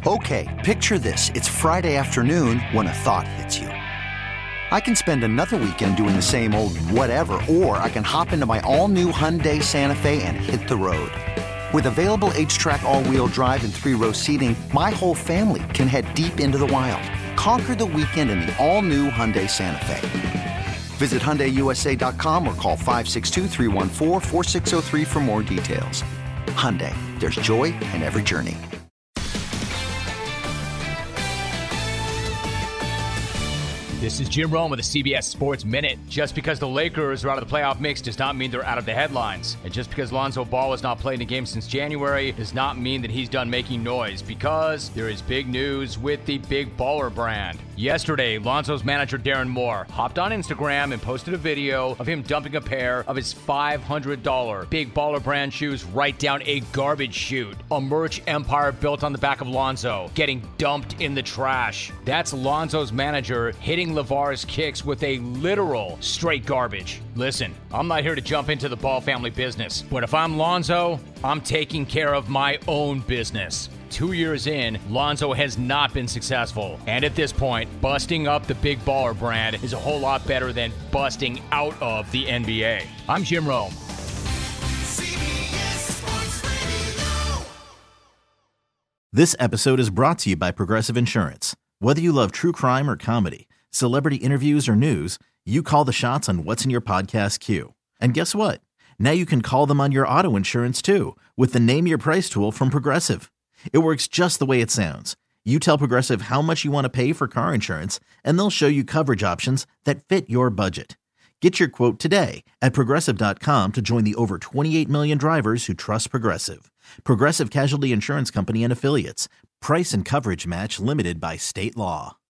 Okay, picture this. It's Friday afternoon when a thought hits you. I can spend another weekend doing the same old whatever, or I can hop into my all-new Hyundai Santa Fe and hit the road. With available H-Track all-wheel drive and 3-row seating, my whole family can head deep into the wild. Conquer the weekend in the all-new Hyundai Santa Fe. Visit HyundaiUSA.com or call 562-314-4603 for more details. Hyundai, there's joy in every journey. This is Jim Rome with the CBS Sports Minute. Just because the Lakers are out of the playoff mix does not mean they're out of the headlines. And just because Lonzo Ball has not played in a game since January does not mean that he's done making noise, because there is big news with the Big Baller brand. Yesterday, Lonzo's manager Darren Moore hopped on Instagram and posted a video of him dumping a pair of his $500 Big Baller brand shoes right down a garbage chute. A merch empire built on the back of Lonzo, getting dumped in the trash. That's Lonzo's manager hitting LeVar's kicks with a literal straight garbage. Listen, I'm not here to jump into the Ball family business, but if I'm Lonzo, I'm taking care of my own business. 2 years in, Lonzo has not been successful. And at this point, busting up the Big Baller brand is a whole lot better than busting out of the NBA. I'm Jim Rome. This episode is brought to you by Progressive Insurance. Whether you love true crime or comedy, celebrity interviews or news, you call the shots on what's in your podcast queue. And guess what? Now you can call them on your auto insurance too, with the Name Your Price tool from Progressive. It works just the way it sounds. You tell Progressive how much you want to pay for car insurance, and they'll show you coverage options that fit your budget. Get your quote today at Progressive.com to join the over 28 million drivers who trust Progressive. Progressive Casualty Insurance Company and Affiliates. Price and coverage match limited by state law.